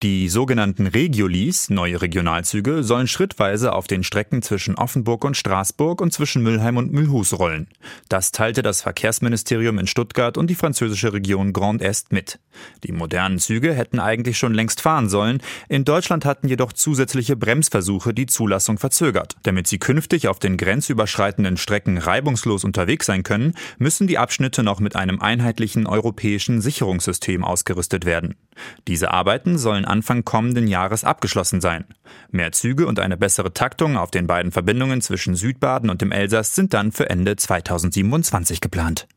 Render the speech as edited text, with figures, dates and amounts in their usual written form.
Die sogenannten Regiolis, neue Regionalzüge, sollen schrittweise auf den Strecken zwischen Offenburg und Straßburg und zwischen Mülheim und Mulhouse rollen. Das teilte das Verkehrsministerium in Stuttgart und die französische Region Grand Est mit. Die modernen Züge hätten eigentlich schon längst fahren sollen. In Deutschland hatten jedoch zusätzliche Bremsversuche die Zulassung verzögert. Damit sie künftig auf den grenzüberschreitenden Strecken reibungslos unterwegs sein können, müssen die Abschnitte noch mit einem einheitlichen europäischen Sicherungssystem ausgerüstet werden. Diese Arbeiten sollen Anfang kommenden Jahres abgeschlossen sein. Mehr Züge und eine bessere Taktung auf den beiden Verbindungen zwischen Südbaden und dem Elsass sind dann für Ende 2027 geplant.